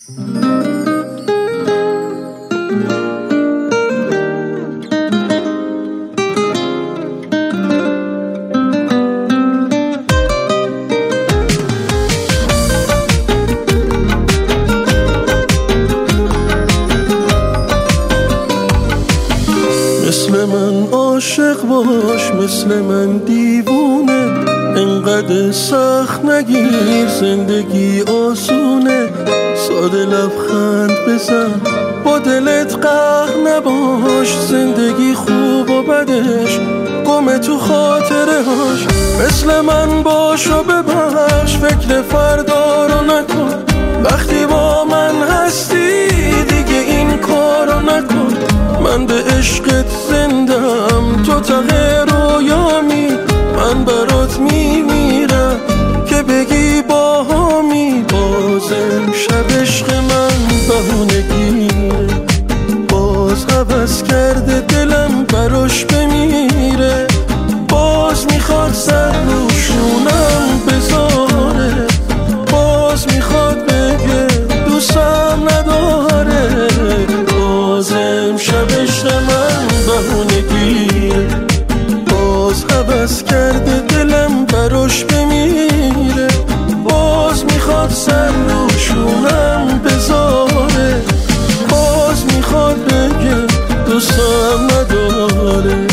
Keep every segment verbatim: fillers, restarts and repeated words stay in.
مثل من عاشق باش، مثل من دیوونه، انقدر سخت نگیر زندگی آسونه. ساده لبخند بزن، با دلت قهر نباش، زندگی خوب و بدش گم تو خاطره هاش. مثل من باش و ببخش، فکر فردا رو نکن، وقتی با من هستی دیگه این کارو نکن. من به عشقت زندم، تو ته رویامی، من برات میمیرم که بگی باهامی. بازم شب عشق من بهونگیره، باز هوس کرده دلم براش بمیره. باز میخواد سر روشونم بذاره، باز میخواد بگه دوستم نداره. بازم شب عشق من بهونگیره، باز هوس کرده دلم براش بمیره. باز میخواد سر روشونم بذاره، باز میخواد بگه دوستم نداره.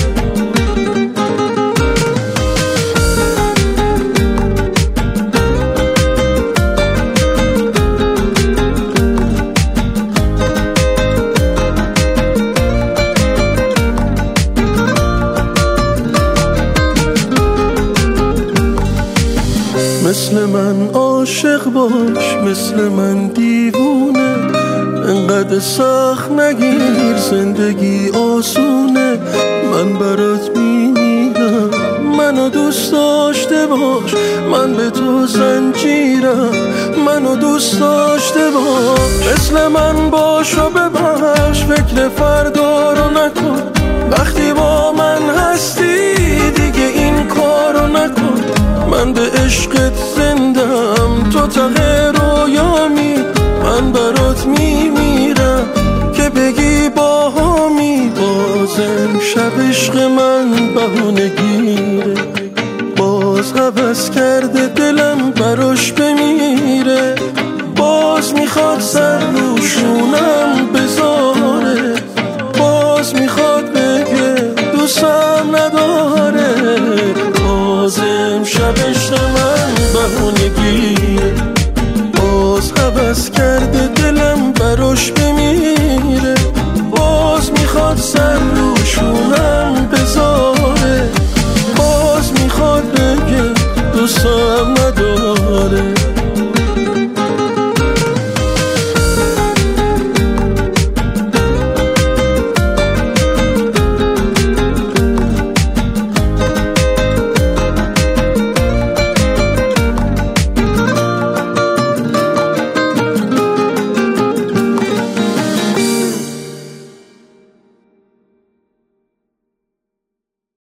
مثل من عاشق باش، مثل من دیوونه، انقدر سخت نگیر زندگی آسونه. من برات میمیرم، منو دوست داشته باش، من به تو زنجیرم، منو دوست داشته باش. مثل من باش و ببخش، فکر فردا رو نکن، وقتی با من هستی دیگه این کارو نکن. من به عشقت زندم، تو ته رویامی، من برات میمیرم که بگی باهامی. بازم شب عشق من بهونگیره، باز هوس کرده دلم براش بمیره. باز میخواد سر روشونم بذاره، باز میخواد بگه دوستم نداره. بازم شب عشق من بهونگیره، باز هوس کرده